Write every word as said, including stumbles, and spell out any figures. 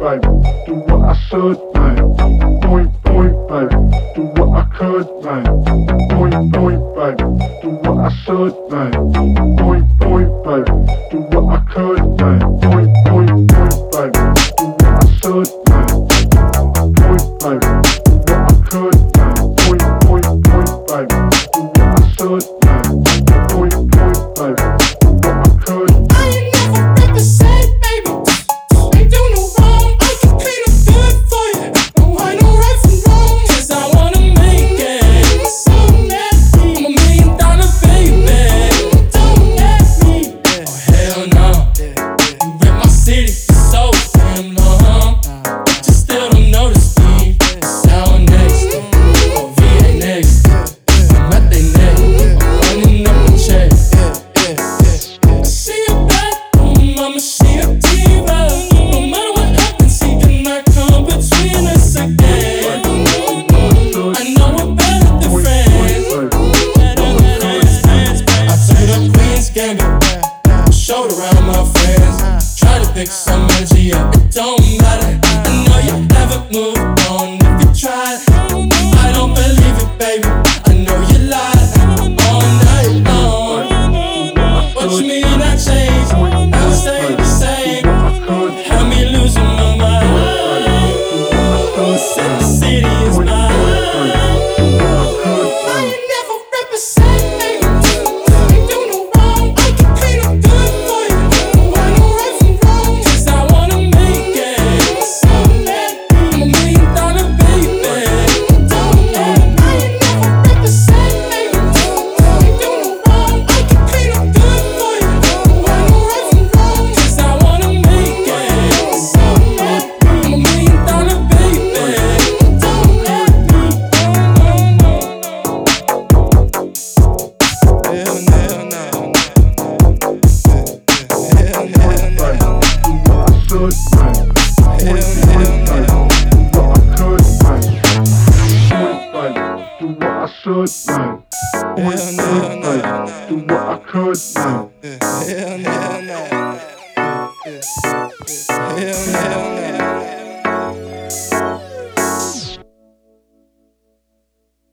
baby, do what I should, man. Point, point, baby, do what I could, man. Point, point, baby, do what I should, man. Point, point, baby, do what I could, man. Point, point, point, baby, do what I should, man. Point, baby, do what I could, man. Point, point, point, baby, do what I should, man. Point, point, baby, do what I could. I ain't never represent, baby. Ain't do no wrong. I can clean up good for you. No, I know right from wrong. 'Cause I wanna make it. So nasty. I'm a million dollar baby. Don't let me. Oh hell no. You rip my city for so damn long, but you still don't notice me. Sound next, or V A next. I'm at they neck. I'm running up a check. She a bad woman, mama, she a diva. No matter what happens, he cannot come between us again. I know we're better than friends. I took up Queen's Gambit, showed around my friends. Try to pick some energy up, it don't matter. I know you haven't moved on if you tried. I don't believe it, baby. I know you lied all night long. What you mean I changed? I stay the same. Had me losing my mind. Said the city is mine. I ain't never represent, baby. Ain't do no wrong. I can clean up good for you. No, I know right from wrong. 'Cause I wanna make it. So let me. I'm a million dollar baby. Don't let me. I ain't never represent, baby. Ain't do no wrong. I can clean up good for you. No, I know right from wrong. 'Cause I wanna make it. So let me. I'm a million dollar baby. Don't let me. No, no, no. Hell no, hell no. Hell no, hell no. Do what I should, man. Point, point, baby, do what I could, man. Point, baby, do what I should, man. Point, point, baby, do what I could, man. Hell no, hell no. Hell no, hell no.